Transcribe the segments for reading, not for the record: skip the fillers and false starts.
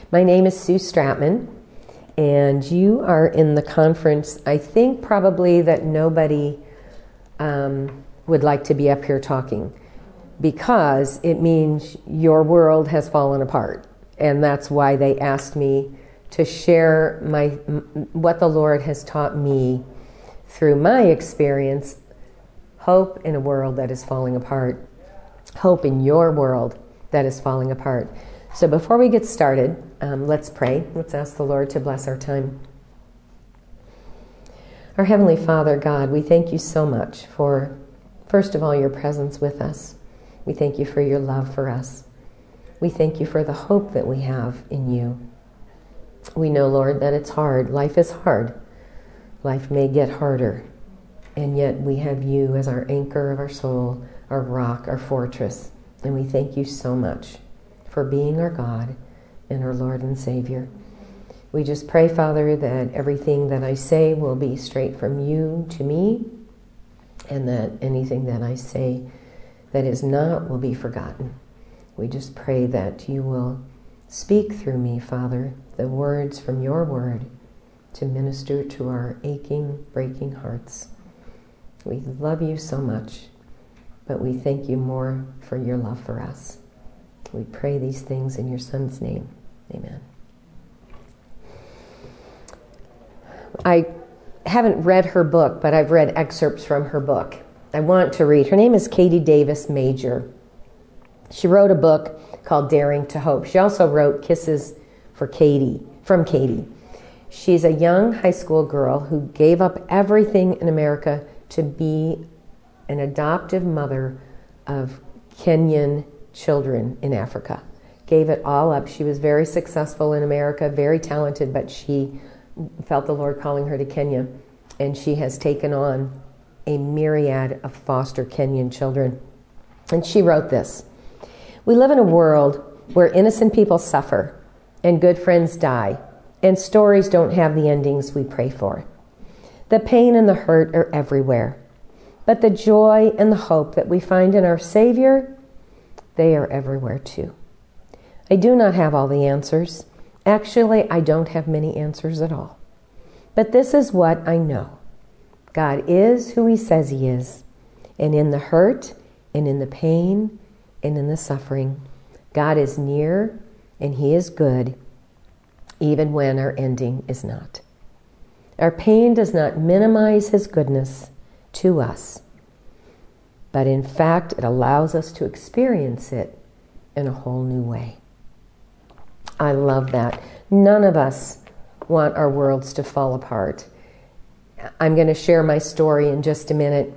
My name is Sue Stratman, and you are in the conference, I think probably that nobody would like to be up here talking, because it means your world has fallen apart. And that's why they asked me to share what the Lord has taught me through my experience. Hope in a world that is falling apart. Hope in your world that is falling apart. So before we get started, let's pray. Let's ask the Lord to bless our time. Our Heavenly Father, God, we thank you so much for, first of all, your presence with us. We thank you for your love for us. We thank you for the hope that we have in you. We know, Lord, that it's hard. Life is hard. Life may get harder. And yet we have you as our anchor of our soul, our rock, our fortress. And we thank you so much for being our God and our Lord and Savior. We just pray, Father, that everything that I say will be straight from you to me, and that anything that I say that is not will be forgotten. We just pray that you will speak through me, Father, the words from your word to minister to our aching, breaking hearts. We love you so much, but we thank you more for your love for us. We pray these things in your Son's name. Amen. I haven't read her book, but I've read excerpts from her book. I want to read. Her name is Katie Davis Major. She wrote a book called Daring to Hope. She also wrote Kisses for Katie, from Katie. She's a young high school girl who gave up everything in America to be an adoptive mother of Kenyan children in Africa. Gave it all up. She was very successful in America, very talented, but she felt the Lord calling her to Kenya, and she has taken on a myriad of foster Kenyan children. And she wrote this: "We live in a world where innocent people suffer and good friends die, and stories don't have the endings we pray for. The pain and the hurt are everywhere, but the joy and the hope that we find in our Savior, they are everywhere too. I do not have all the answers. Actually, I don't have many answers at all. But this is what I know. God is who he says he is. And in the hurt, and in the pain, and in the suffering, God is near and he is good, even when our ending is not. Our pain does not minimize his goodness to us, but in fact, it allows us to experience it in a whole new way." I love that. None of us want our worlds to fall apart. I'm going to share my story in just a minute.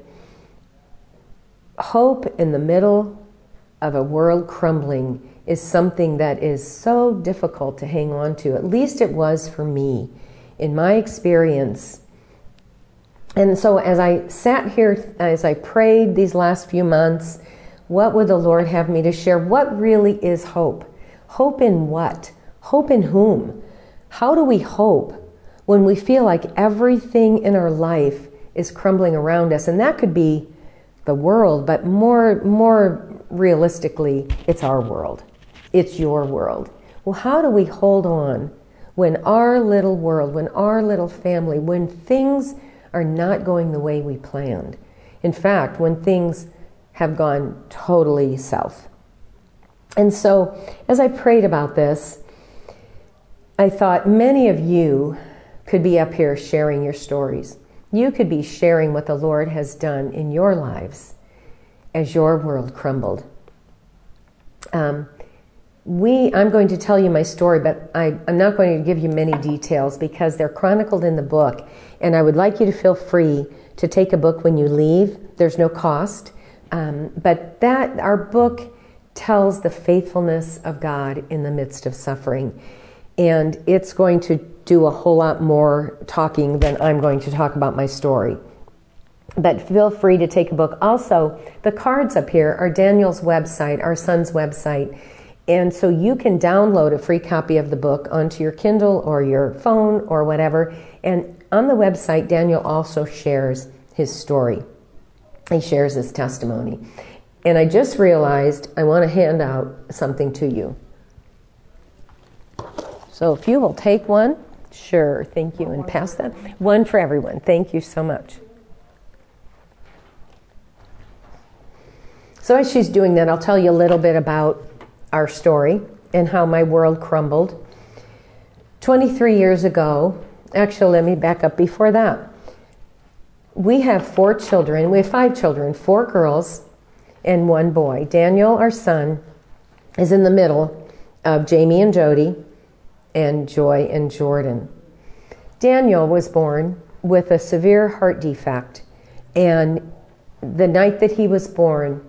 Hope in the middle of a world crumbling is something that is so difficult to hang on to. At least it was for me, in my experience. And so as I sat here, as I prayed these last few months, what would the Lord have me to share? What really is hope? Hope in what? Hope in whom? How do we hope when we feel like everything in our life is crumbling around us? And that could be the world, but more realistically, it's our world. It's your world. Well, how do we hold on when our little world, when our little family, when things are not going the way we planned? In fact, when things have gone totally south. And so, as I prayed about this, I thought many of you could be up here sharing your stories. You could be sharing what the Lord has done in your lives as your world crumbled. I'm going to tell you my story, but I'm not going to give you many details because they're chronicled in the book. And I would like you to feel free to take a book when you leave. There's no cost. But our book tells the faithfulness of God in the midst of suffering. And it's going to do a whole lot more talking than I'm going to talk about my story. But feel free to take a book. Also, the cards up here are Daniel's website, our son's website. And so you can download a free copy of the book onto your Kindle or your phone or whatever. And on the website, Daniel also shares his story. He shares his testimony. And I just realized I want to hand out something to you. So if you will take one, sure, thank you, and pass that. One for everyone. Thank you so much. So as she's doing that, I'll tell you a little bit about our story and how my world crumbled. 23 years ago, actually, let me back up before that. We have 4 children. We have 5 children, 4 girls and 1 boy. Daniel, our son, is in the middle of Jamie and Jody and Joy and Jordan. Daniel was born with a severe heart defect, and the night that he was born,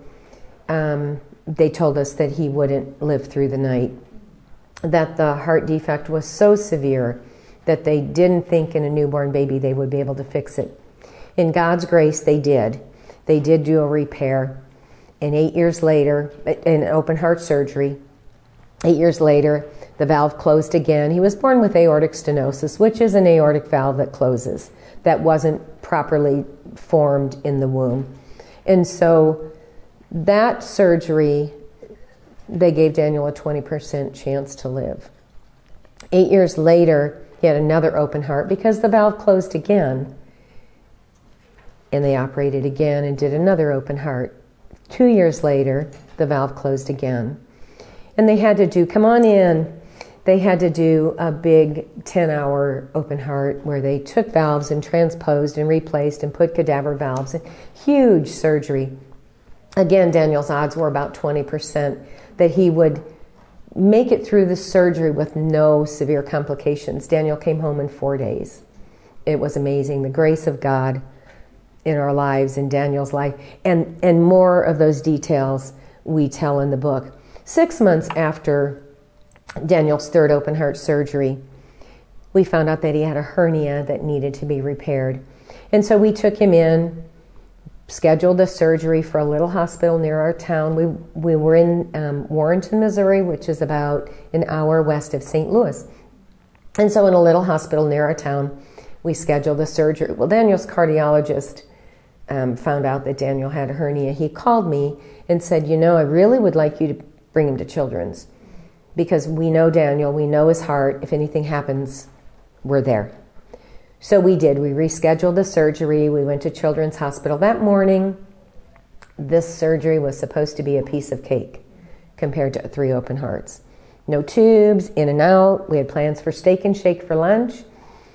they told us that he wouldn't live through the night, that the heart defect was so severe that they didn't think in a newborn baby they would be able to fix it. In God's grace, they did. They did do a repair, and 8 years later, an open heart surgery, 8 years later, the valve closed again. He was born with aortic stenosis, which is an aortic valve that closes, that wasn't properly formed in the womb. And so that surgery, they gave Daniel a 20% chance to live. 8 years later, he had another open heart because the valve closed again. And they operated again and did another open heart. 2 years later, the valve closed again. And they had to do, come on in, they had to do a big 10-hour open heart where they took valves and transposed and replaced and put cadaver valves. Huge surgery. Again, Daniel's odds were about 20% that he would make it through the surgery with no severe complications. Daniel came home in 4 days. It was amazing, the grace of God in our lives, in Daniel's life. And more of those details we tell in the book. 6 months after Daniel's 3rd open heart surgery, we found out that he had a hernia that needed to be repaired. And so we took him in, scheduled a surgery for a little hospital near our town. We were in Warrenton, Missouri, which is about an hour west of St. Louis. And so in a little hospital near our town, we scheduled the surgery. Well, Daniel's cardiologist found out that Daniel had a hernia. He called me and said, you know, I really would like you to bring him to Children's because we know Daniel, we know his heart. If anything happens, we're there. So we did. We rescheduled the surgery. We went to Children's Hospital that morning. This surgery was supposed to be a piece of cake compared to 3 open hearts. No tubes, in and out. We had plans for Steak and Shake for lunch.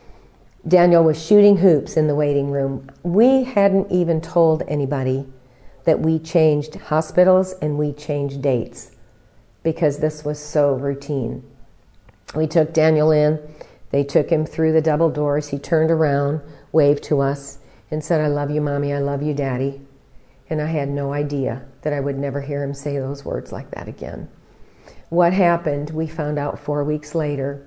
Daniel was shooting hoops in the waiting room. We hadn't even told anybody that we changed hospitals and we changed dates because this was so routine. We took Daniel in. They took him through the double doors. He turned around, waved to us, and said, I love you, Mommy. I love you, Daddy. And I had no idea that I would never hear him say those words like that again. What happened, we found out 4 weeks later.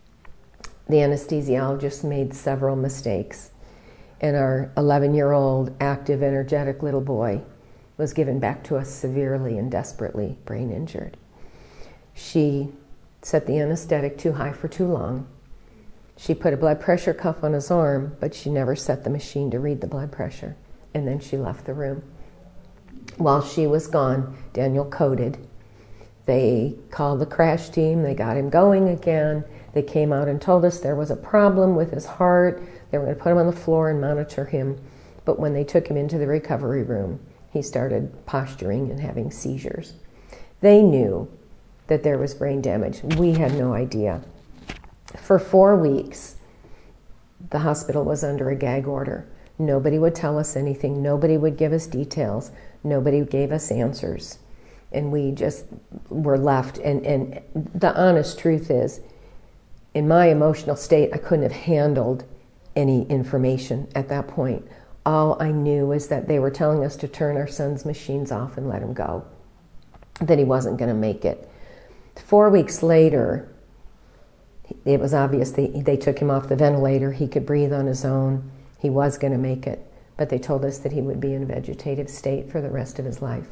The anesthesiologist made several mistakes, and our 11-year-old, active, energetic little boy was given back to us severely and desperately brain injured. She set the anesthetic too high for too long. She put a blood pressure cuff on his arm, but she never set the machine to read the blood pressure, and then she left the room. While she was gone, Daniel coded. They called the crash team. They got him going again. They came out and told us there was a problem with his heart. They were going to put him on the floor and monitor him. But when they took him into the recovery room, he started posturing and having seizures. They knew that there was brain damage. We had no idea. For 4 weeks, the hospital was under a gag order. Nobody would tell us anything. Nobody would give us details. Nobody gave us answers. And we just were left. And the honest truth is, in my emotional state, I couldn't have handled any information at that point. All I knew was that they were telling us to turn our son's machines off and let him go, that he wasn't going to make it. 4 weeks later, it was obvious they took him off the ventilator. He could breathe on his own. He was going to make it, but they told us that he would be in a vegetative state for the rest of his life.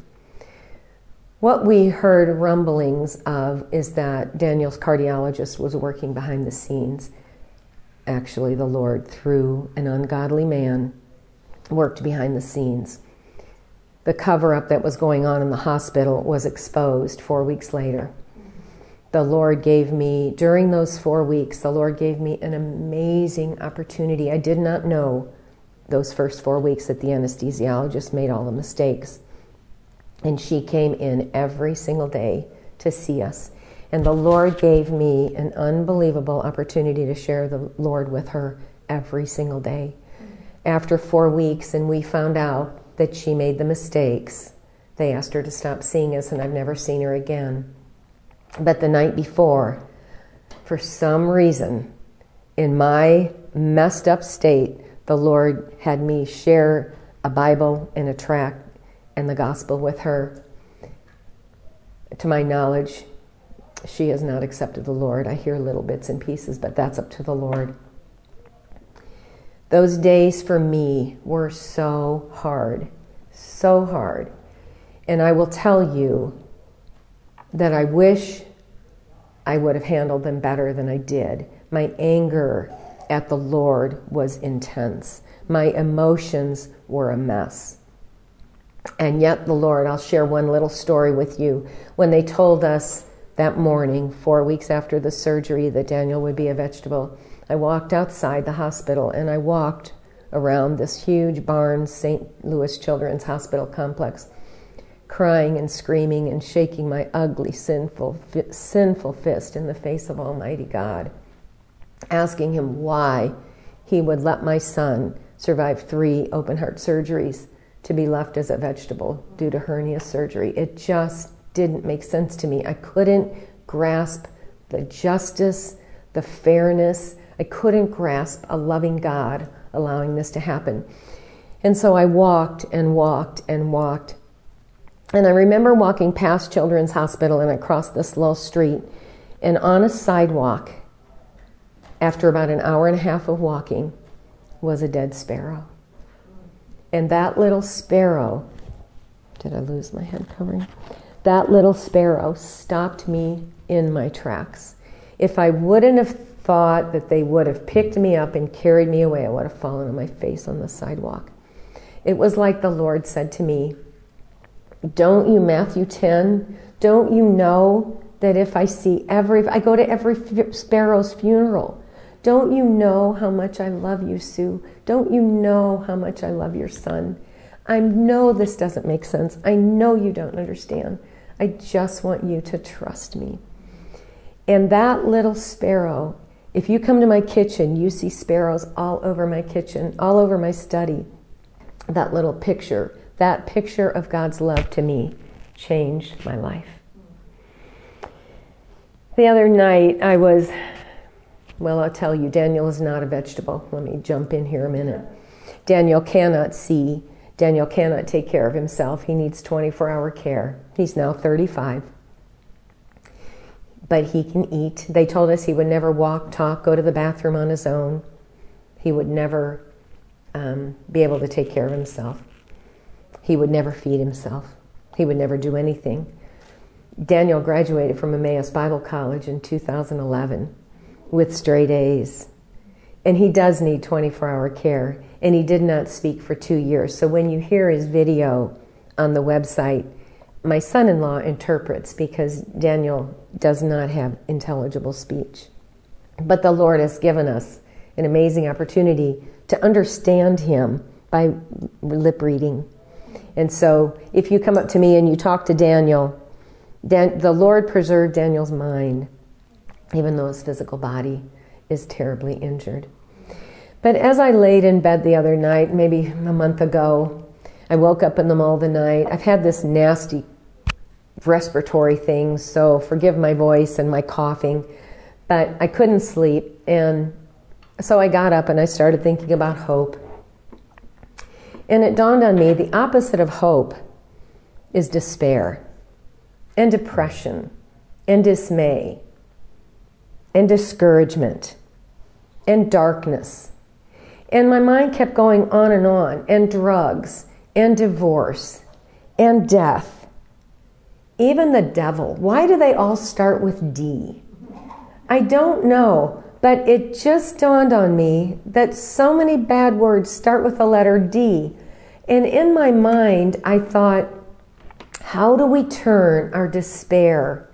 What we heard rumblings of is that Daniel's cardiologist was working behind the scenes. Actually, the Lord, through an ungodly man, worked behind the scenes. The cover-up that was going on in the hospital was exposed 4 weeks later. the Lord gave me, during those 4 weeks, the Lord gave me an amazing opportunity. I did not know those first 4 weeks that the anesthesiologist made all the mistakes. And she came in every single day to see us. And the Lord gave me an unbelievable opportunity to share the Lord with her every single day. After 4 weeks, and we found out that she made the mistakes, they asked her to stop seeing us, and I've never seen her again. But the night before, for some reason, in my messed up state, the Lord had me share a Bible and a tract and the gospel with her. To my knowledge, she has not accepted the Lord. I hear little bits and pieces, but that's up to the Lord. Those days for me were so hard, so hard. And I will tell you that I wish I would have handled them better than I did. My anger at the Lord was intense. My emotions were a mess. And yet the Lord, I'll share one little story with you. When they told us that morning, 4 weeks after the surgery, that Daniel would be a vegetable, I walked outside the hospital and I walked around this huge Barnes St. Louis Children's Hospital complex, crying and screaming and shaking my ugly, sinful fist in the face of Almighty God, asking Him why He would let my son survive 3 open-heart surgeries to be left as a vegetable due to hernia surgery. It just didn't make sense to me. I couldn't grasp the justice, the fairness. I couldn't grasp a loving God allowing this to happen. And so I walked and walked and walked. And I remember walking past Children's Hospital, and I crossed this little street, and on a sidewalk, after about an hour and a half of walking, was a dead sparrow. And that little sparrow, did I lose my head covering? That little sparrow stopped me in my tracks. If I wouldn't have thought that they would have picked me up and carried me away, I would have fallen on my face on the sidewalk. It was like the Lord said to me, don't you, Matthew 10, don't you know that if I go to every sparrow's funeral, don't you know how much I love you, Sue? Don't you know how much I love your son? I know this doesn't make sense. I know you don't understand. I just want you to trust me. And that little sparrow, if you come to my kitchen, you see sparrows all over my kitchen, all over my study. That little picture, that picture of God's love to me changed my life. The other night I'll tell you, Daniel is not a vegetable. Let me jump in here a minute. Daniel cannot see. Daniel cannot take care of himself. He needs 24-hour care. He's now 35. But he can eat. They told us he would never walk, talk, go to the bathroom on his own. He would never be able to take care of himself. He would never feed himself. He would never do anything. Daniel graduated from Emmaus Bible College in 2011 with straight A's. And he does need 24-hour care. And he did not speak for 2 years. So when you hear his video on the website, my son-in-law interprets because Daniel does not have intelligible speech. But the Lord has given us an amazing opportunity to understand him by lip reading. And so if you come up to me and you talk to Daniel, the Lord preserved Daniel's mind, even though his physical body is terribly injured. But as I laid in bed the other night, maybe a month ago, I woke up in the middle of the night. I've had this nasty respiratory thing, so forgive my voice and my coughing, but I couldn't sleep. And so I got up and I started thinking about hope. And it dawned on me, the opposite of hope is despair and depression and dismay and discouragement and darkness. And my mind kept going on, and drugs and divorce and death. Even the devil. Why do they all start with D? I don't know, but it just dawned on me that so many bad words start with the letter D. And in my mind, I thought, how do we turn our despair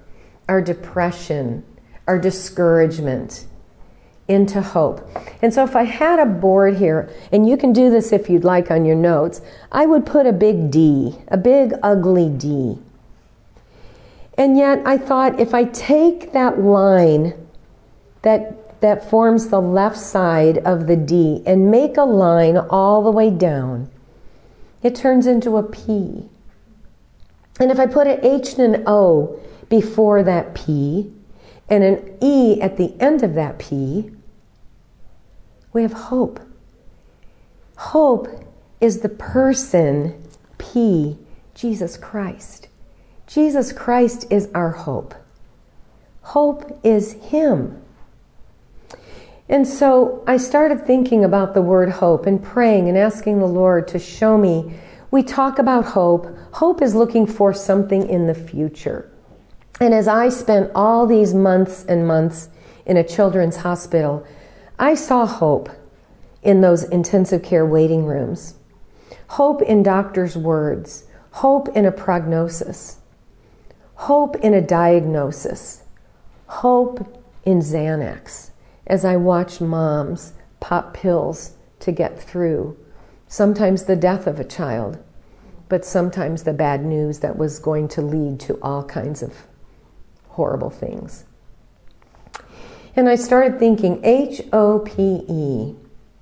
our depression, our discouragement into hope. And so if I had a board here, and you can do this if you'd like on your notes, I would put a big D, a big ugly D. And yet I thought if I take that line that forms the left side of the D and make a line all the way down, it turns into a P. And if I put an H and an O before that P and an E at the end of that P, we have hope. Hope is the person, P, Jesus Christ. Jesus Christ is our hope. Hope is Him. And so I started thinking about the word hope and praying and asking the Lord to show me. We talk about hope. Hope is looking for something in the future. And as I spent all these months and months in a children's hospital, I saw hope in those intensive care waiting rooms. Hope in doctors' words. Hope in a prognosis. Hope in a diagnosis. Hope in Xanax. As I watched moms pop pills to get through, sometimes the death of a child, but sometimes the bad news that was going to lead to all kinds of horrible things. And I started thinking, H-O-P-E.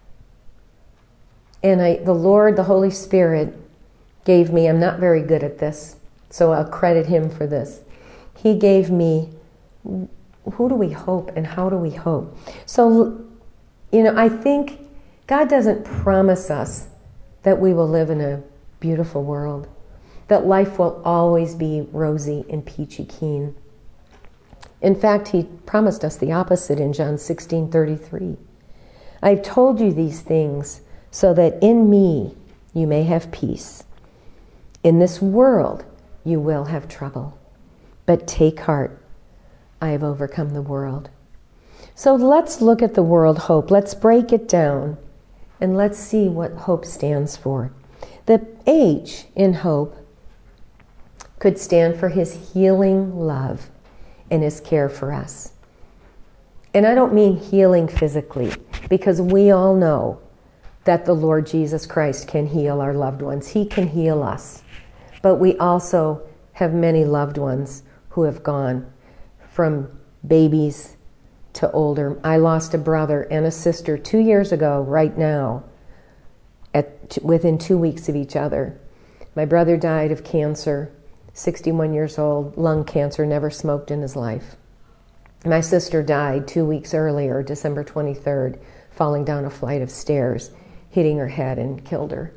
And the Lord, the Holy Spirit, gave me, I'm not very good at this, so I'll credit Him for this. He gave me, who do we hope and how do we hope? So, I think God doesn't promise us that we will live in a beautiful world, that life will always be rosy and peachy keen. In fact, He promised us the opposite in John 16:33. I've told you these things so that in me you may have peace. In this world you will have trouble, but take heart, I have overcome the world. So let's look at the word hope. Let's break it down and let's see what hope stands for. The H in hope could stand for His healing love and His care for us. And I don't mean healing physically, because we all know that the Lord Jesus Christ can heal our loved ones. He can heal us. But we also have many loved ones who have gone from babies to older. I lost a brother and a sister 2 years ago, right now, within 2 weeks of each other. My brother died of cancer, 61 years old, lung cancer, never smoked in his life. My sister died 2 weeks earlier, December 23rd, falling down a flight of stairs, hitting her head and killed her.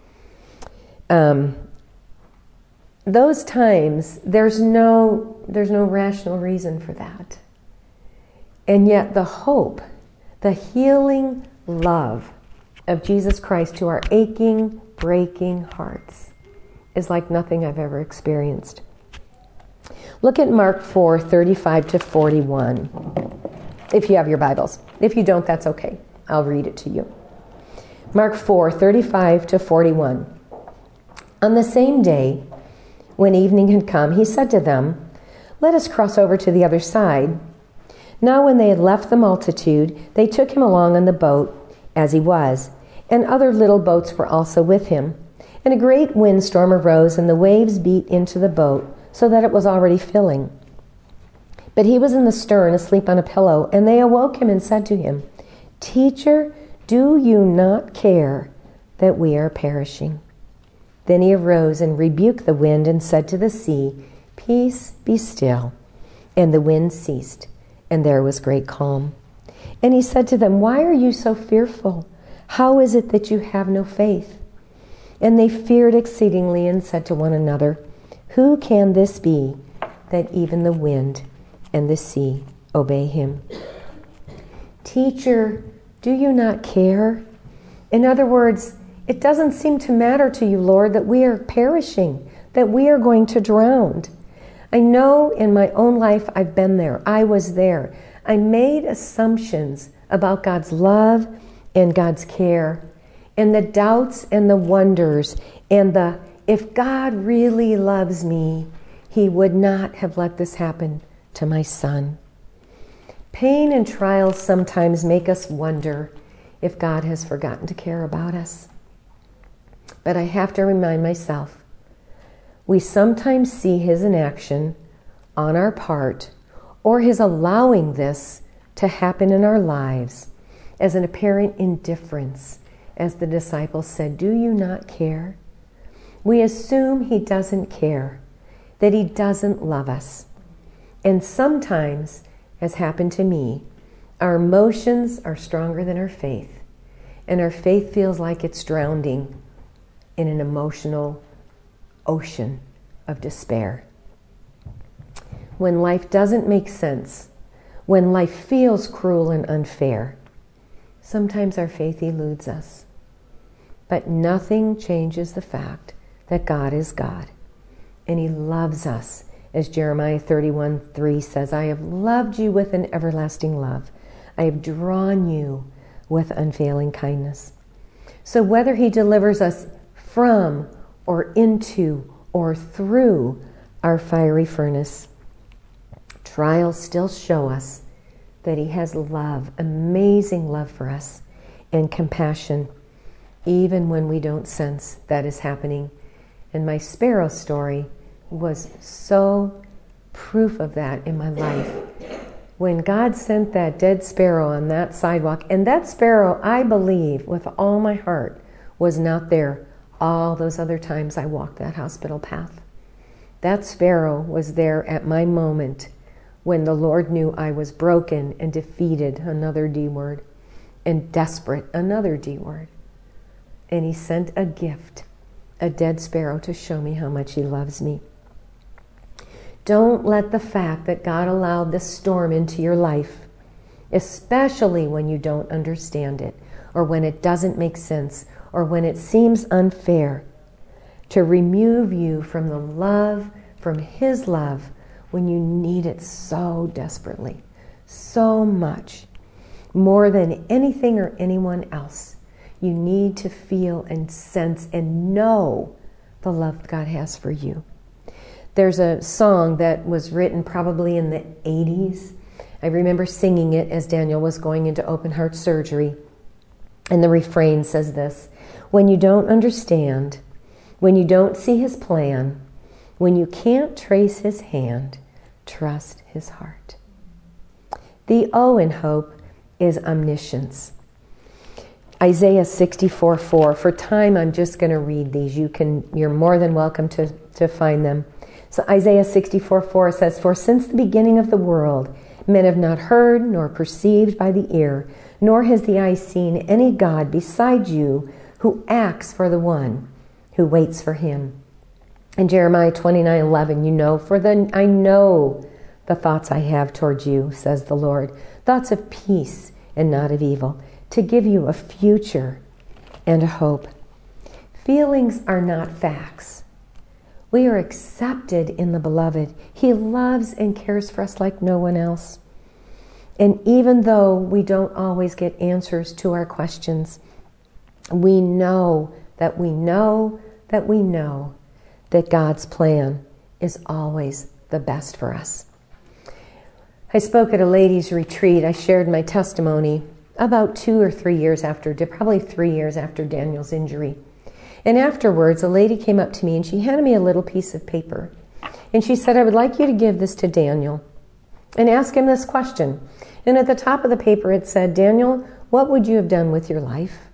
Those times, there's no rational reason for that. And yet the hope, the healing love of Jesus Christ to our aching, breaking hearts is like nothing I've ever experienced. Look at Mark 4:35-41, if you have your Bibles. If you don't, that's okay. I'll read it to you. Mark 4:35-41. On the same day, when evening had come, He said to them, "Let us cross over to the other side." Now when they had left the multitude, they took Him along on the boat as He was, and other little boats were also with Him. And a great windstorm arose, and the waves beat into the boat, so that it was already filling. But He was in the stern, asleep on a pillow, and they awoke Him and said to Him, "Teacher, do you not care that we are perishing?" Then He arose and rebuked the wind and said to the sea, "Peace, be still." And the wind ceased, and there was great calm. And He said to them, "Why are you so fearful? How is it that you have no faith?" And they feared exceedingly and said to one another, "Who can this be, that even the wind and the sea obey Him?" Teacher, do you not care? In other words, it doesn't seem to matter to you, Lord, that we are perishing, that we are going to drown. I know in my own life I've been there. I was there. I made assumptions about God's love and God's care, and the doubts and the wonders, and if God really loves me, He would not have let this happen to my son. Pain and trials sometimes make us wonder if God has forgotten to care about us. But I have to remind myself, we sometimes see His inaction on our part, or His allowing this to happen in our lives as an apparent indifference. As the disciples said, "Do you not care?" We assume He doesn't care, that He doesn't love us. And sometimes, as happened to me, our emotions are stronger than our faith, and our faith feels like it's drowning in an emotional ocean of despair. When life doesn't make sense, when life feels cruel and unfair, sometimes our faith eludes us. But nothing changes the fact that God is God, and He loves us. As Jeremiah 31:3 says, "I have loved you with an everlasting love. I have drawn you with unfailing kindness." So whether He delivers us from or into or through our fiery furnace, trials still show us that He has love, amazing love for us, and compassion, even when we don't sense that is happening. And my sparrow story was so proof of that in my life. When God sent that dead sparrow on that sidewalk, and that sparrow, I believe with all my heart, was not there all those other times I walked that hospital path. That sparrow was there at my moment when the Lord knew I was broken and defeated, another D word, and desperate, another D word. And He sent a gift, a dead sparrow, to show me how much He loves me. Don't let the fact that God allowed this storm into your life, especially when you don't understand it, or when it doesn't make sense, or when it seems unfair, to remove you from the love, from His love, when you need it so desperately, so much, more than anything or anyone else. You need to feel and sense and know the love God has for you. There's a song that was written probably in the 80s. I remember singing it as Daniel was going into open heart surgery. And the refrain says this: "When you don't understand, when you don't see His plan, when you can't trace His hand, trust His heart." The O in hope is omniscience. Isaiah 64:4. For time, I'm just going to read these. You're more than welcome to find them. So Isaiah 64:4 says, "For since the beginning of the world, men have not heard nor perceived by the ear, nor has the eye seen any God beside you who acts for the one who waits for Him." And Jeremiah 29:11, "For then I know the thoughts I have towards you, says the Lord, thoughts of peace and not of evil, to give you a future and a hope." Feelings are not facts. We are accepted in the Beloved. He loves and cares for us like no one else. And even though we don't always get answers to our questions, we know that we know that we know that God's plan is always the best for us. I spoke at a ladies' retreat. I shared my testimony about 2 or 3 years after, probably 3 years after Daniel's injury. And afterwards, a lady came up to me and she handed me a little piece of paper. And she said, "I would like you to give this to Daniel and ask him this question." And at the top of the paper it said, "Daniel, what would you have done with your life?"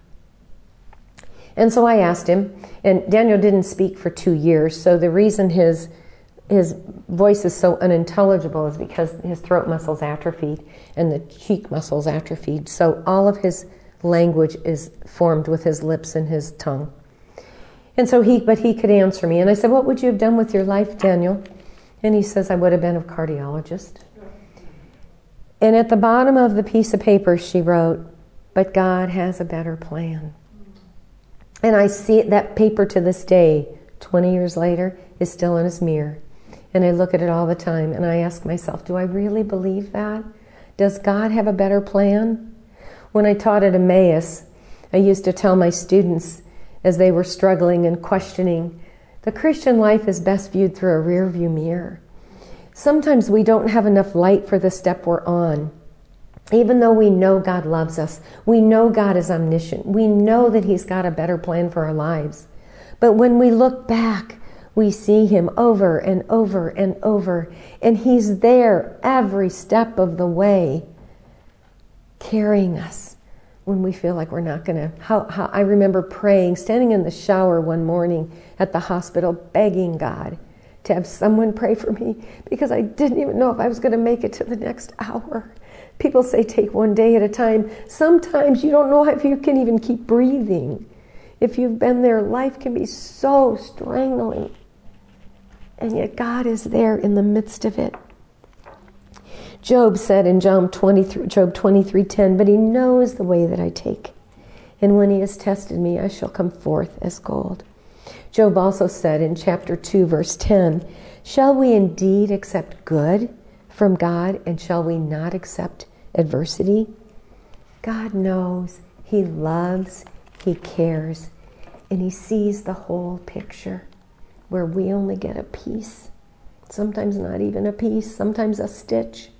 And so I asked him, and Daniel didn't speak for 2 years, so the reason his voice is so unintelligible is because his throat muscles atrophied and the cheek muscles atrophied. So all of his language is formed with his lips and his tongue. And so he could answer me. And I said, "What would you have done with your life, Daniel?" And he says, "I would have been a cardiologist." And at the bottom of the piece of paper she wrote, "But God has a better plan." And I see that paper to this day, 20 years later, is still in his mirror. And I look at it all the time and I ask myself, do I really believe that? Does God have a better plan? When I taught at Emmaus, I used to tell my students as they were struggling and questioning, the Christian life is best viewed through a rear view mirror. Sometimes we don't have enough light for the step we're on. Even though we know God loves us, we know God is omniscient, we know that He's got a better plan for our lives. But when we look back, we see Him over and over and over, and He's there every step of the way, carrying us when we feel like we're not going to. I remember praying, standing in the shower one morning at the hospital, begging God to have someone pray for me because I didn't even know if I was going to make it to the next hour. People say take one day at a time. Sometimes you don't know if you can even keep breathing. If you've been there, life can be so strangling. And yet God is there in the midst of it. Job said in Job 23:10, but He knows the way that I take. And when He has tested me, I shall come forth as gold. Job also said in chapter 2, verse 10, shall we indeed accept good from God, and shall we not accept adversity? God knows, He loves, He cares, and He sees the whole picture where we only get a piece. Sometimes not even a piece, sometimes a stitch.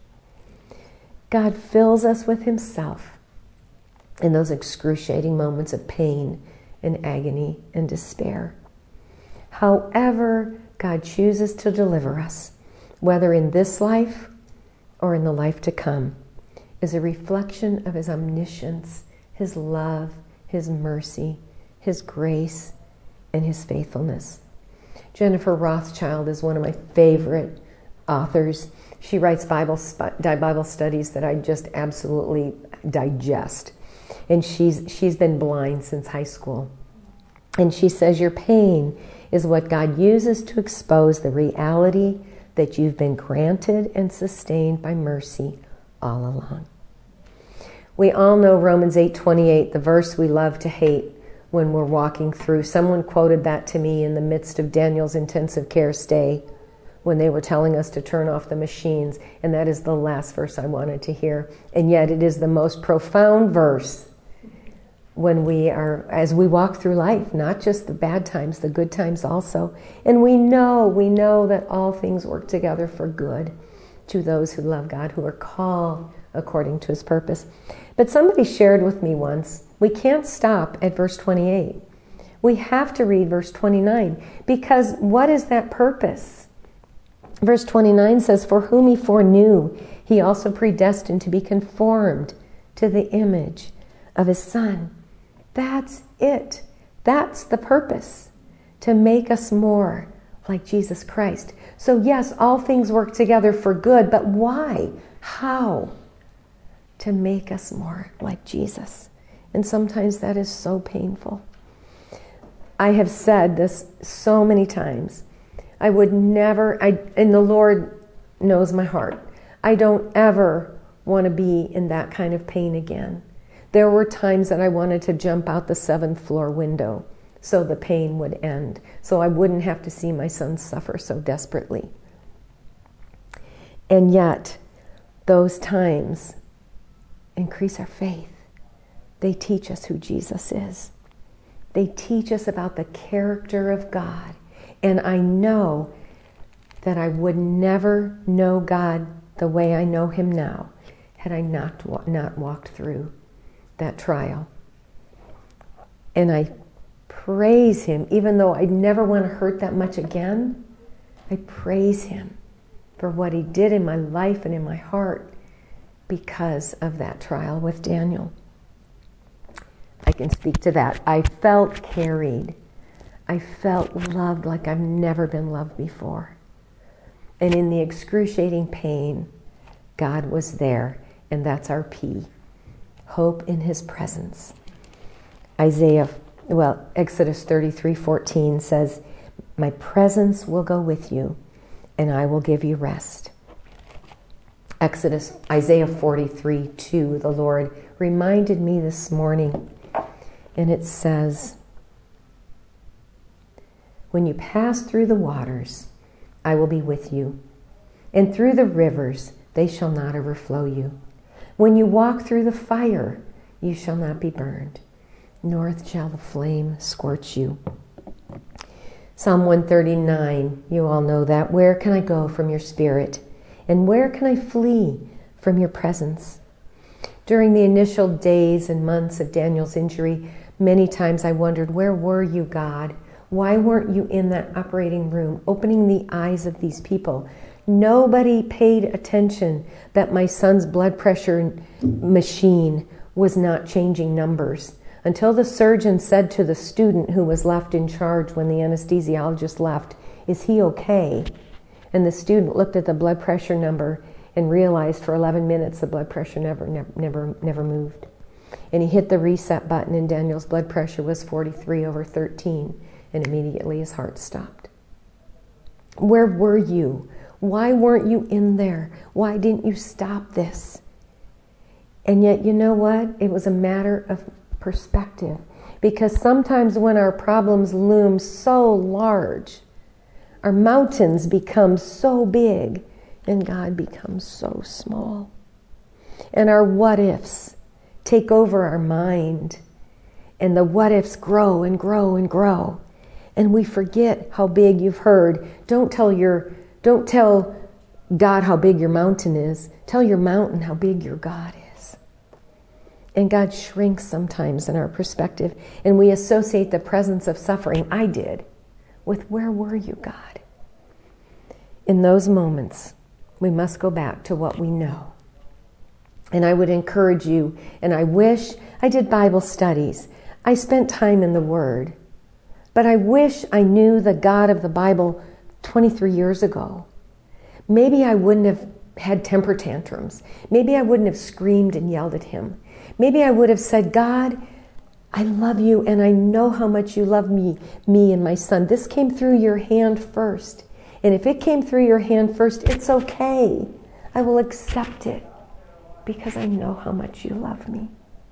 God fills us with Himself in those excruciating moments of pain and agony and despair. However God chooses to deliver us, whether in this life or in the life to come, is a reflection of His omniscience, His love, His mercy, His grace, and His faithfulness. Jennifer Rothschild is one of my favorite authors. She writes Bible studies that I just absolutely digest. And she's been blind since high school. And she says, your pain is what God uses to expose the reality that you've been granted and sustained by mercy all along. We all know Romans 8:28, the verse we love to hate when we're walking through. Someone quoted that to me in the midst of Daniel's intensive care stay when they were telling us to turn off the machines, and that is the last verse I wanted to hear. And yet it is the most profound verse when as we walk through life, not just the bad times, the good times also. And we know that all things work together for good to those who love God, who are called according to His purpose. But somebody shared with me once, we can't stop at verse 28. We have to read verse 29, because what is that purpose? Verse 29 says, for whom He foreknew, He also predestined to be conformed to the image of His Son. That's it. That's the purpose, to make us more like Jesus Christ. So yes, all things work together for good, but why? How? To make us more like Jesus. And sometimes that is so painful. I have said this so many times. I would never, and the Lord knows my heart, I don't ever want to be in that kind of pain again. There were times that I wanted to jump out the 7th floor window so the pain would end, so I wouldn't have to see my son suffer so desperately. And yet, those times increase our faith. They teach us who Jesus is. They teach us about the character of God. And I know that I would never know God the way I know Him now had I not walked through that trial. And I praise Him, even though I never want to hurt that much again. I praise Him for what He did in my life and in my heart because of that trial with Daniel. I can speak to that. I felt carried. I felt loved like I've never been loved before. And in the excruciating pain, God was there, and that's our P. Hope in His presence. Exodus 33:14 says, my presence will go with you, and I will give you rest. Isaiah 43:2, the Lord reminded me this morning, and it says, when you pass through the waters, I will be with you, and through the rivers, they shall not overflow you. When you walk through the fire, you shall not be burned, nor shall the flame scorch you. Psalm 139, you all know that. Where can I go from your spirit? And where can I flee from your presence? During the initial days and months of Daniel's injury, many times I wondered, where were you, God? Why weren't you in that operating room, opening the eyes of these people? Nobody paid attention that my son's blood pressure machine was not changing numbers until the surgeon said to the student who was left in charge when the anesthesiologist left, "Is he okay?" And the student looked at the blood pressure number and realized for 11 minutes the blood pressure never moved. And he hit the reset button and Daniel's blood pressure was 43/13, and immediately his heart stopped. Where were you? Why weren't you in there? Why didn't you stop this? And yet, you know what? It was a matter of perspective. Because sometimes when our problems loom so large, our mountains become so big, and God becomes so small. And our what-ifs take over our mind. And the what-ifs grow and grow and grow. And we forget how big you've heard. Don't tell God how big your mountain is. Tell your mountain how big your God is. And God shrinks sometimes in our perspective. And we associate the presence of suffering, I did, with where were you, God? In those moments, we must go back to what we know. And I would encourage you, and I wish I did Bible studies. I spent time in the Word. But I wish I knew the God of the Bible 23 years ago. Maybe I wouldn't have had temper tantrums. Maybe I wouldn't have screamed and yelled at him. Maybe I would have said, God, I love you and I know how much you love me and my son. This came through your hand first. And if it came through your hand first, it's okay. I will accept it because I know how much you love me.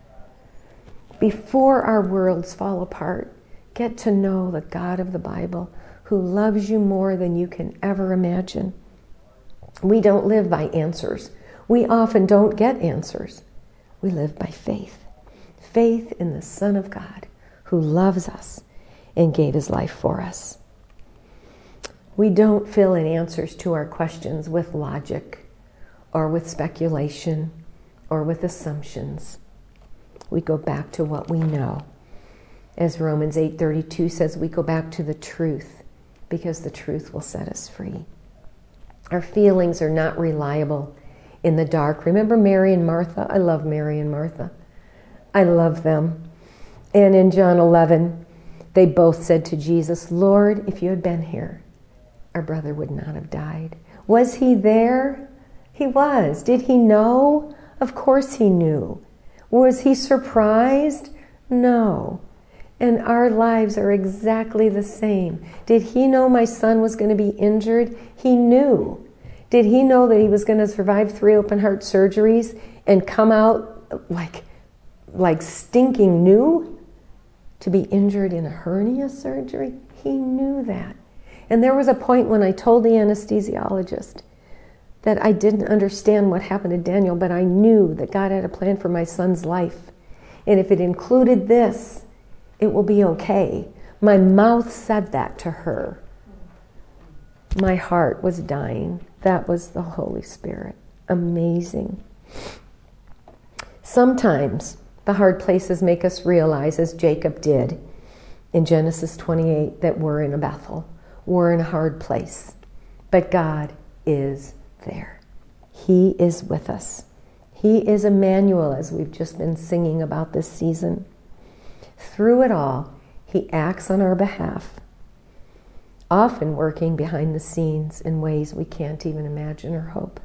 Before our worlds fall apart, get to know the God of the Bible who loves you more than you can ever imagine. We don't live by answers. We often don't get answers. We live by faith. Faith in the Son of God who loves us and gave his life for us. We don't fill in answers to our questions with logic or with speculation or with assumptions. We go back to what we know. As Romans 8:32 says, we go back to the truth because the truth will set us free. Our feelings are not reliable in the dark. Remember Mary and Martha? I love Mary and Martha. I love them. And in John 11, they both said to Jesus, Lord, if you had been here, our brother would not have died. Was he there? He was. Did he know? Of course he knew. Was he surprised? No. And our lives are exactly the same. Did he know my son was going to be injured? He knew. Did he know that he was going to survive 3 open heart surgeries and come out like stinking new to be injured in a hernia surgery? He knew that. And there was a point when I told the anesthesiologist that I didn't understand what happened to Daniel, but I knew that God had a plan for my son's life. And if it included this, it will be okay. My mouth said that to her. My heart was dying. That was the Holy Spirit. Amazing. Sometimes the hard places make us realize, as Jacob did in Genesis 28, that we're in a Bethel. We're in a hard place. But God is there. He is with us. He is Emmanuel, as we've just been singing about this season. Through it all, he acts on our behalf, often working behind the scenes in ways we can't even imagine or hope.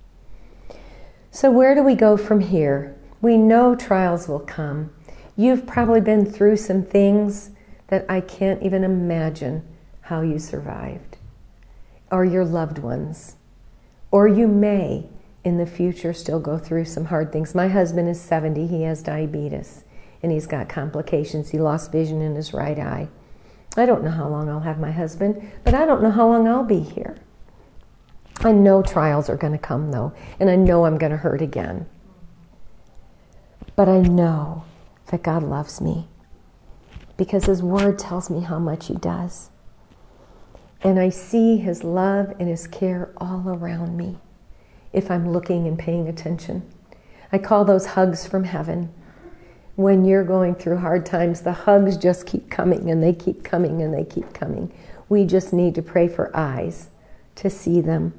So where do we go from here? We know trials will come. You've probably been through some things that I can't even imagine how you survived, or your loved ones, or you may in the future still go through some hard things. My husband is 70, he has diabetes, and he's got complications. He lost vision in his right eye. I don't know how long I'll have my husband, but I don't know how long I'll be here. I know trials are going to come, though, and I know I'm going to hurt again. But I know that God loves me because his word tells me how much he does. And I see his love and his care all around me. if I'm looking and paying attention. I call those hugs from heaven. When you're going through hard times, the hugs just keep coming and they keep coming and they keep coming. We just need to pray for eyes to see them.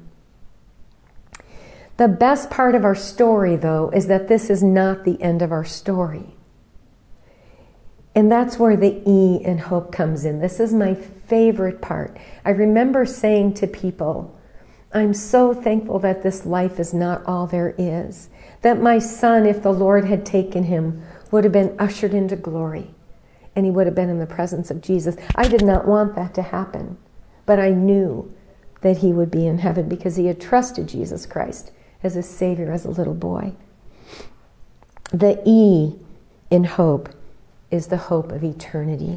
The best part of our story, though, is that this is not the end of our story. And that's where the E in hope comes in. This is my favorite part. I remember saying to people, I'm so thankful that this life is not all there is. That my son, if the Lord had taken him, would have been ushered into glory. And he would have been in the presence of Jesus. I did not want that to happen. But I knew that he would be in heaven because he had trusted Jesus Christ as a Savior as a little boy. The E in hope is the hope of eternity.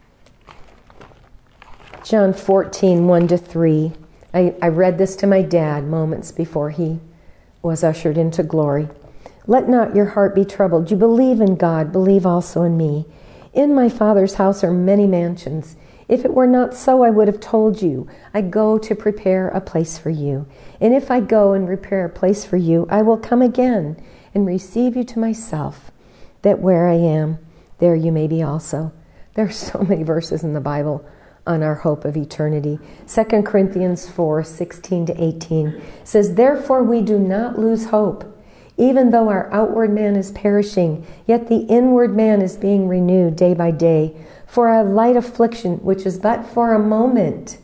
John 14, 1-3. I read this to my dad moments before he was ushered into glory. Let not your heart be troubled. You believe in God, believe also in me. In my Father's house are many mansions. If it were not so, I would have told you. I go to prepare a place for you. And if I go and prepare a place for you, I will come again and receive you to myself, that where I am, there you may be also. There are so many verses in the Bible on our hope of eternity. 2 Corinthians 4, 16-18 says, Therefore we do not lose hope. Even though our outward man is perishing, yet the inward man is being renewed day by day. For our light affliction, which is but for a moment,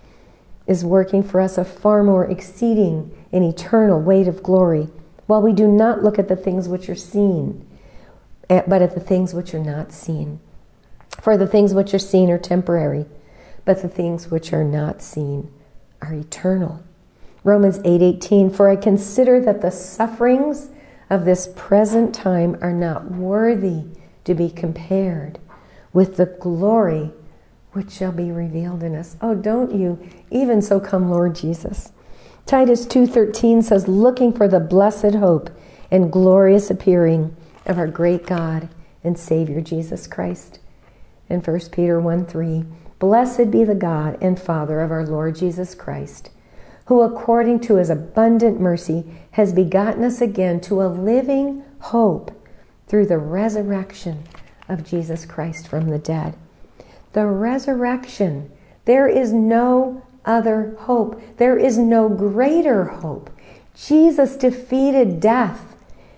is working for us a far more exceeding and eternal weight of glory, while we do not look at the things which are seen, but at the things which are not seen. For the things which are seen are temporary, but the things which are not seen are eternal. Romans 8:18, For I consider that the sufferings of this present time are not worthy to be compared with the glory which shall be revealed in us. Oh, don't you? Even so come, Lord Jesus. Titus 2:13 says, Looking for the blessed hope and glorious appearing of our great God and Savior Jesus Christ. And 1 Peter 1:3, Blessed be the God and Father of our Lord Jesus Christ, who according to his abundant mercy has begotten us again to a living hope through the resurrection of Jesus Christ from the dead. The resurrection. There is no other hope. There is no greater hope. Jesus defeated death.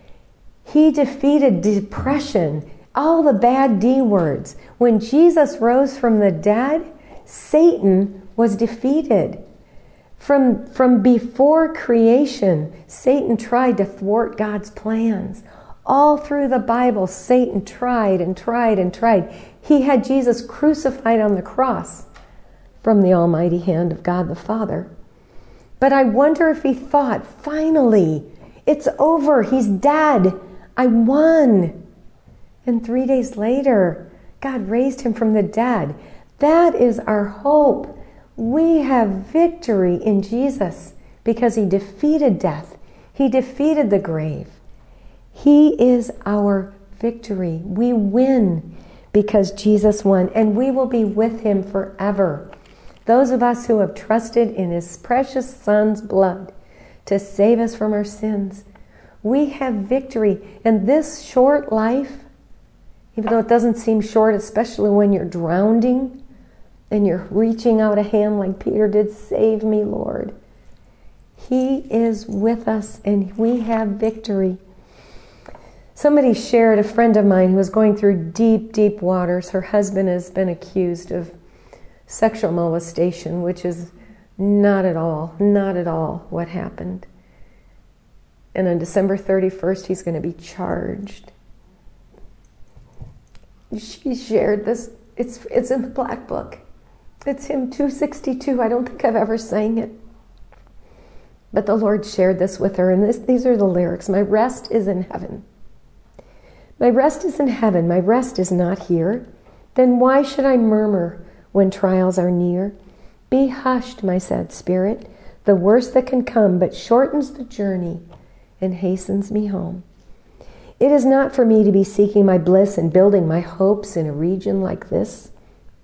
He defeated depression, all the bad D words. When Jesus rose from the dead, Satan was defeated. From before creation, Satan tried to thwart God's plans. All through the Bible, Satan tried and tried and tried. He had Jesus crucified on the cross from the almighty hand of God the Father. But I wonder if he thought, finally, it's over. He's dead. I won. And 3 days later, God raised him from the dead. That is our hope. We have victory in Jesus because he defeated death. He defeated the grave. He is our victory. We win because Jesus won, and we will be with him forever. Those of us who have trusted in his precious Son's blood to save us from our sins, we have victory. And this short life, even though it doesn't seem short, especially when you're drowning and you're reaching out a hand like Peter did, save me, Lord. He is with us and we have victory. Somebody shared, a friend of mine who was going through deep, deep waters. Her husband has been accused of sexual molestation, which is not at all what happened. And on December 31st, he's going to be charged. She shared this. It's in the Black Book. It's hymn 262. I don't think I've ever sang it. But the Lord shared this with her, and these are the lyrics. My rest is in heaven. My rest is in heaven. My rest is not here. Then why should I murmur when trials are near? Be hushed, my sad spirit. The worst that can come but shortens the journey and hastens me home. It is not for me to be seeking my bliss and building my hopes in a region like this.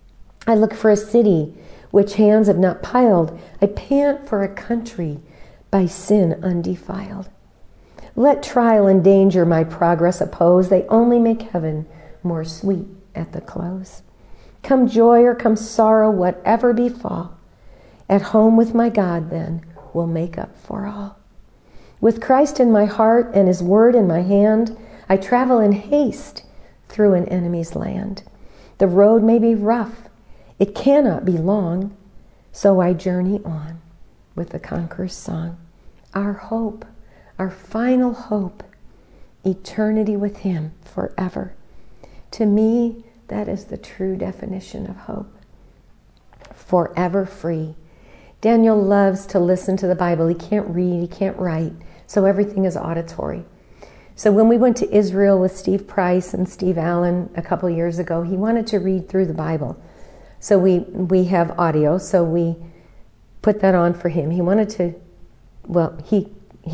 I look for a city which hands have not piled. I pant for a country by sin undefiled. Let trial and danger my progress oppose. They only make heaven more sweet at the close. Come joy or come sorrow, whatever befall, at home with my God then will make up for all. With Christ in my heart and His word in my hand, I travel in haste through an enemy's land. The road may be rough, it cannot be long, so I journey on with the conqueror's song. Our hope, our final hope, eternity with Him forever. To me, that is the true definition of hope. Forever free. Daniel loves to listen to the Bible. He can't read, he can't write, so everything is auditory. So when we went to Israel with Steve Price and Steve Allen a couple years ago, he wanted to read through the Bible. So we have audio, so we put that on for him. He wanted to, well, he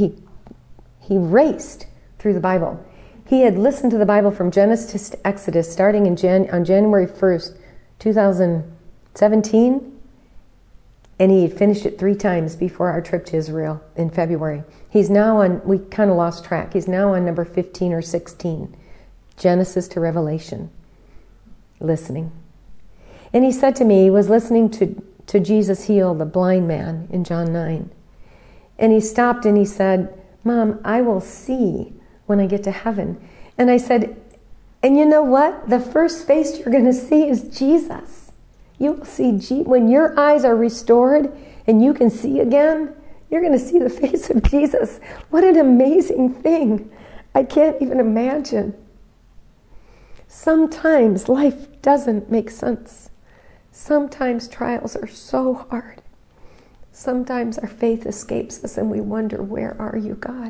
raced through the Bible. He had listened to the Bible from Genesis to Exodus starting on January 1st, 2017, and he had finished it 3 times before our trip to Israel in February. He's now on, we kind of lost track, he's now on number 15 or 16, Genesis to Revelation, listening. And he said to me, he was listening to Jesus heal the blind man in John 9. And he stopped and he said, Mom, I will see when I get to heaven. And I said, and you know what? The first face you're going to see is Jesus. You will see when your eyes are restored and you can see again, you're going to see the face of Jesus. What an amazing thing. I can't even imagine. Sometimes life doesn't make sense. Sometimes trials are so hard. Sometimes our faith escapes us and we wonder, where are you, God?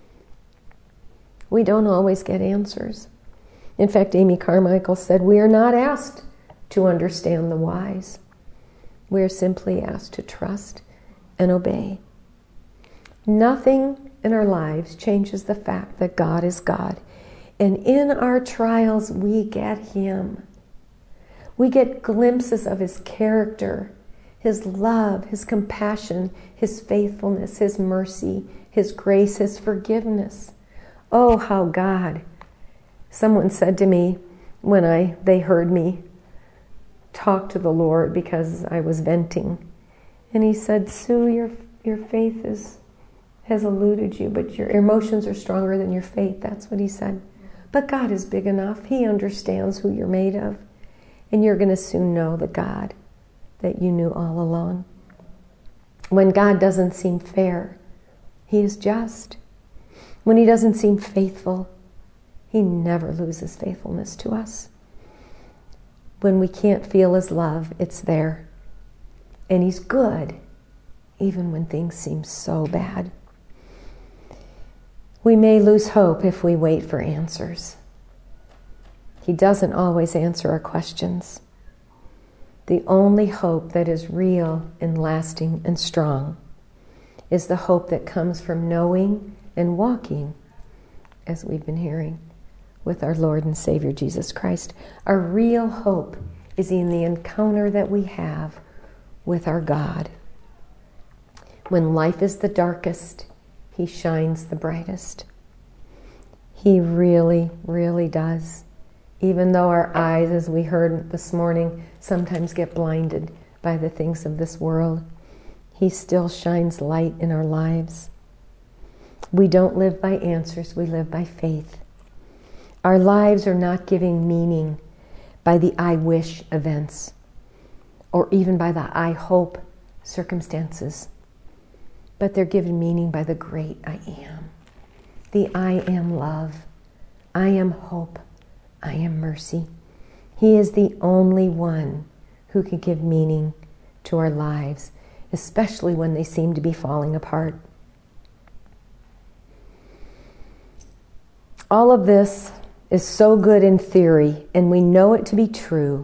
We don't always get answers. In fact, Amy Carmichael said, we are not asked to understand the whys. We are simply asked to trust and obey. Nothing in our lives changes the fact that God is God. And in our trials, we get Him. We get glimpses of His character, His love, His compassion, His faithfulness, His mercy, His grace, His forgiveness. Oh, how God. Someone said to me when they heard me talk to the Lord because I was venting. And He said, Sue, your faith has eluded you, but your emotions are stronger than your faith. That's what He said. But God is big enough. He understands who you're made of. And you're going to soon know the God that you knew all along. When God doesn't seem fair, He is just. When He doesn't seem faithful, He never loses faithfulness to us. When we can't feel His love, it's there. And He's good, even when things seem so bad. We may lose hope if we wait for answers. He doesn't always answer our questions. The only hope that is real and lasting and strong is the hope that comes from knowing and walking, as we've been hearing, with our Lord and Savior Jesus Christ. Our real hope is in the encounter that we have with our God. When life is the darkest, He shines the brightest. He really, really does. Even though our eyes, as we heard this morning, sometimes get blinded by the things of this world, He still shines light in our lives. We don't live by answers, we live by faith. Our lives are not giving meaning by the I wish events or even by the I hope circumstances, but they're given meaning by the great I am. The I am love, I am hope, I am mercy. He is the only one who can give meaning to our lives, especially when they seem to be falling apart. All of this is so good in theory, and we know it to be true.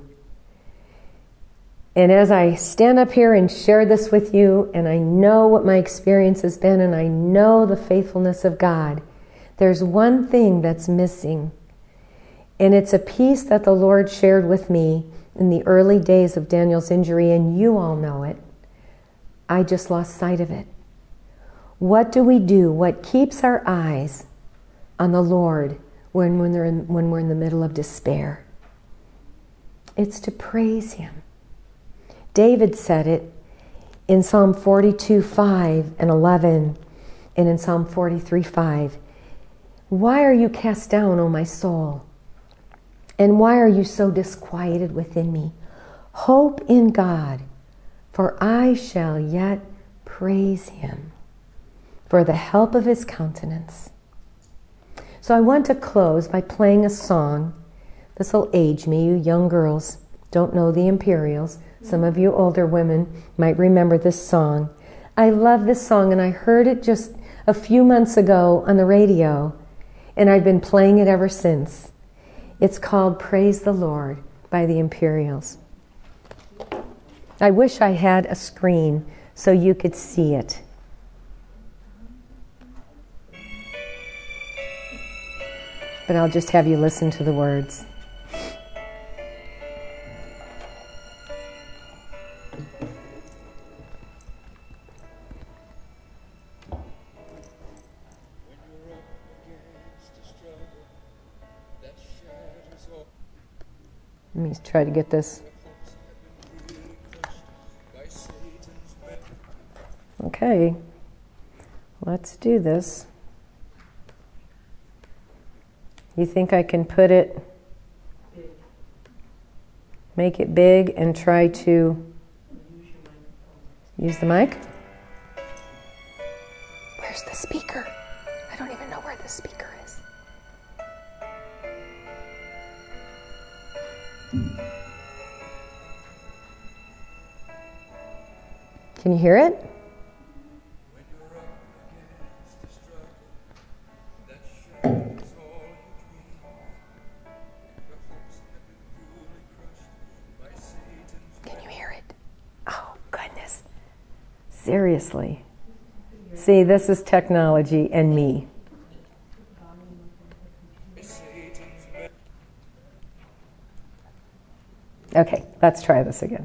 And as I stand up here and share this with you, and I know what my experience has been, and I know the faithfulness of God, there's one thing that's missing. And it's a peace that the Lord shared with me in the early days of Daniel's injury, and you all know it. I just lost sight of it. What do we do? What keeps our eyes on the Lord when we're in the middle of despair? It's to praise Him. David said it in Psalm 42:5 and 11, and in Psalm 43:5. Why are you cast down, O my soul? And why are you so disquieted within me? Hope in God, for I shall yet praise Him for the help of His countenance. So I want to close by playing a song. This will age me. You young girls don't know the Imperials. Some of you older women might remember this song. I love this song, and I heard it just a few months ago on the radio, and I've been playing it ever since. It's called Praise the Lord by the Imperials. I wish I had a screen so you could see it. But I'll just have you listen to the words. Let me try to get this. Okay, let's do this. You think I can put it, make it big and try to use the mic? Where's the speaker? I don't even know where the speaker is. Can you hear it? Can you hear it? Oh, goodness. Seriously. See, this is technology and me. Okay, let's try this again.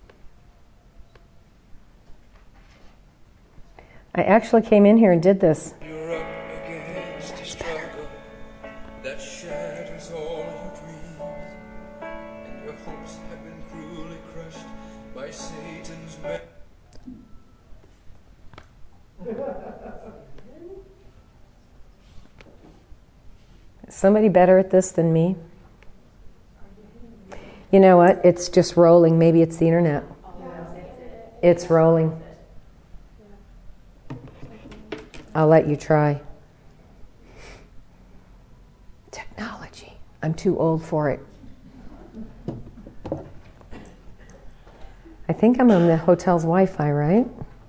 I actually came in here and did this. You're up against a struggle that shatters all your dreams, and your hopes have been cruelly crushed by Satan's men. Is somebody better at this than me? You know what? It's just rolling. Maybe it's the internet. It's rolling. I'll let you try. Technology. I'm too old for it. I think I'm on the hotel's Wi-Fi, right?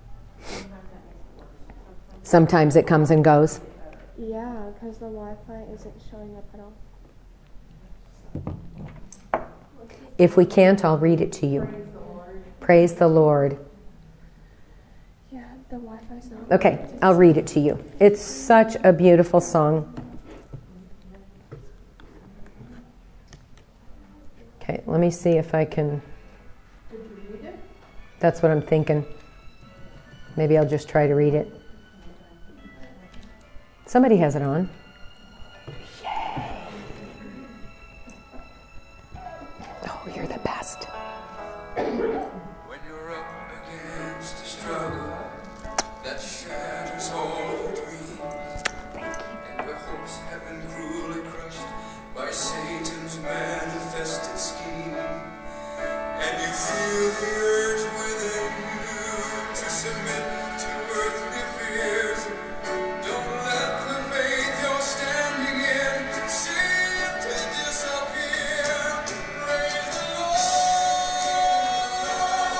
Sometimes it comes and goes. Yeah, because the Wi-Fi isn't showing up at all. If we can't, I'll read it to you. Praise the Lord. Yeah, the Wi-Fi's not. Okay, I'll read it to you. It's such a beautiful song. Okay, let me see if I can. Did you read it? That's what I'm thinking. Maybe I'll just try to read it. Somebody has it on. Yay. Oh, you're the best. When you're up against a struggle that shatters all your dreams, and your hopes have been cruelly crushed by Satan's manifested scheme, and you feel the urge within you to submit to earthly fears, don't let the faith you're standing in seem to disappear. Praise the Lord.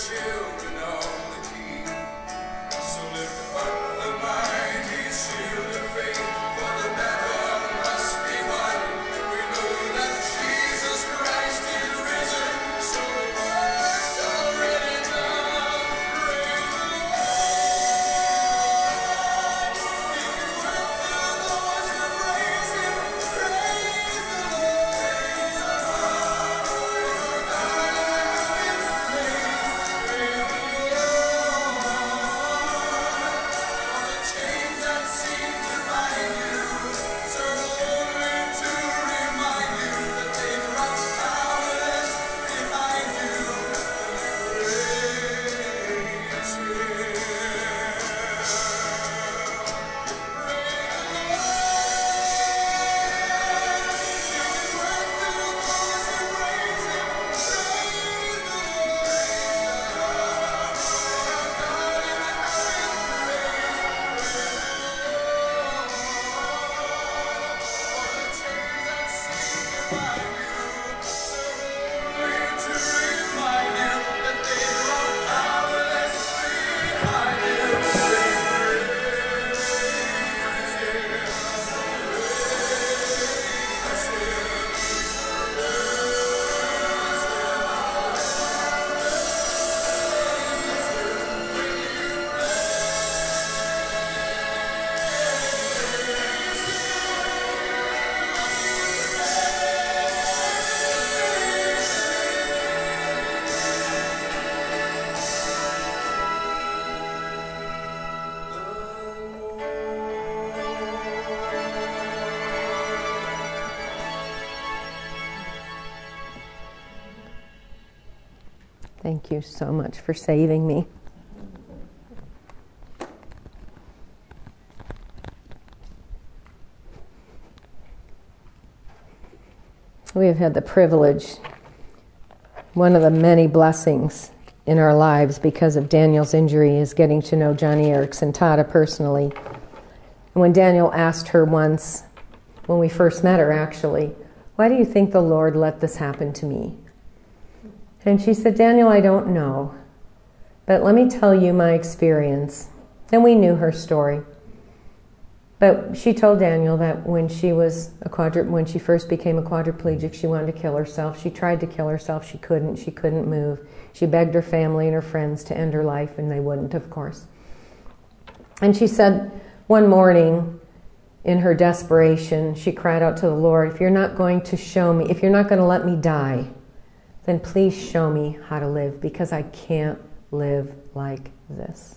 children of the King. So lift up the mighty shield of faith, for the battle must be won. We know that Jesus Christ is risen, so the work's already done. Praise the Lord. He can work through those who praise Him. Praise the chains that seem to bind you, serve only to remind you that they run powerless behind you. Praise Him. Praise the Lord. You can work through those who praise Him. Praise the Lord. Our God in the Thank you so much for saving me. We have had the privilege, one of the many blessings in our lives because of Daniel's injury, is getting to know Johnny Erickson Tada personally. And when Daniel asked her once, when we first met her actually, "Why do you think the Lord let this happen to me?" And she said, "Daniel, I don't know, but let me tell you my experience." And we knew her story. But she told Daniel that when she was when she first became a quadriplegic, she wanted to kill herself. She tried to kill herself. She couldn't move. She begged her family and her friends to end her life, and they wouldn't, of course. And she said one morning, in her desperation, she cried out to the Lord, "If you're not going to show me, if you're not going to let me die, then please show me how to live, because I can't live like this."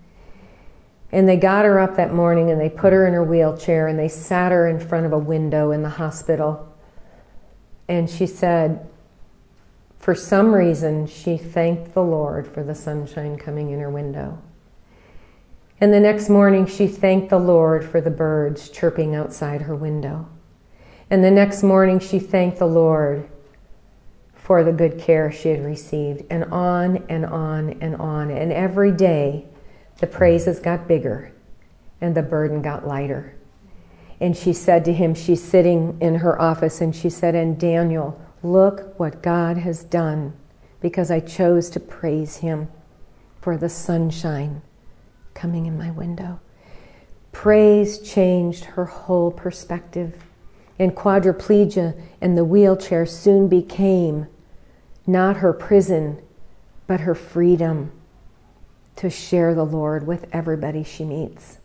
And they got her up that morning and they put her in her wheelchair and they sat her in front of a window in the hospital. And she said, for some reason, she thanked the Lord for the sunshine coming in her window. And the next morning, she thanked the Lord for the birds chirping outside her window. And the next morning, she thanked the Lord for the good care she had received, and on and on and on. And every day, the praises got bigger and the burden got lighter. And she said to him, she's sitting in her office, and she said, "And Daniel, look what God has done, because I chose to praise Him for the sunshine coming in my window." Praise changed her whole perspective. And quadriplegia and the wheelchair soon became not her prison, but her freedom to share the Lord with everybody she meets.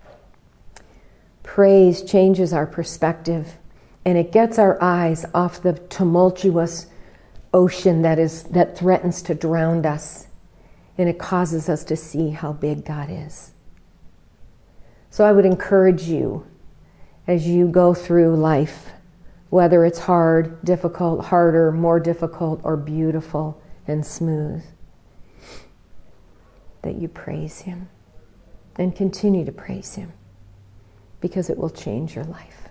Praise changes our perspective, and it gets our eyes off the tumultuous ocean that threatens to drown us, and it causes us to see how big God is. So I would encourage you, as you go through life, whether it's hard, difficult, harder, more difficult, or beautiful and smooth, that you praise Him and continue to praise Him, because it will change your life.